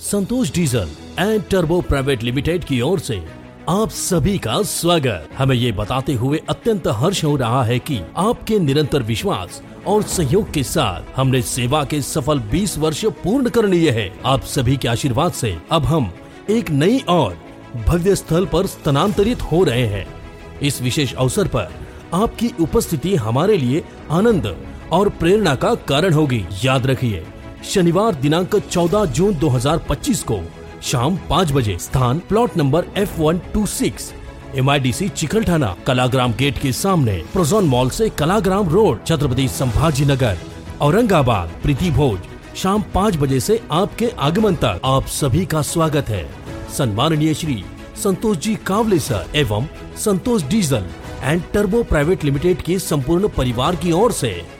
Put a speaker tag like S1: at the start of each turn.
S1: Santosh diesel and turbo private limited की ओर से आप सभी का स्वागत। हमें ये बताते हुए अत्यंत हर्ष हो रहा है कि आपके निरंतर विश्वास और सहयोग के साथ हमने सेवा के सफल 20 वर्ष पूर्ण कर लिए हैं। आप सभी के आशीर्वाद से अब हम एक नई और भव्य स्थल पर स्थानांतरित हो रहे हैं। इस विशेष अवसर पर आपकी उपस्थिति हमारे लिए आनंद और प्रेरणा का कारण होगी। याद रखिए, शनिवार दिनांक 14 जून 2025 को शाम 5 बजे, स्थान plot number F126, MIDC Chikalthana, Kalagram gate के सामने, प्रोजोन मॉल से कलाग्राम रोड, छत्रपति संभाजी नगर, औरंगाबाद। प्रीति भोज शाम 5 बजे से आपके आगमन तक आप सभी का स्वागत है। सम्माननीय श्री संतोष जी कावले सर एवं Santosh diesel and turbo private limited के संपूर्ण परिवार की ओर से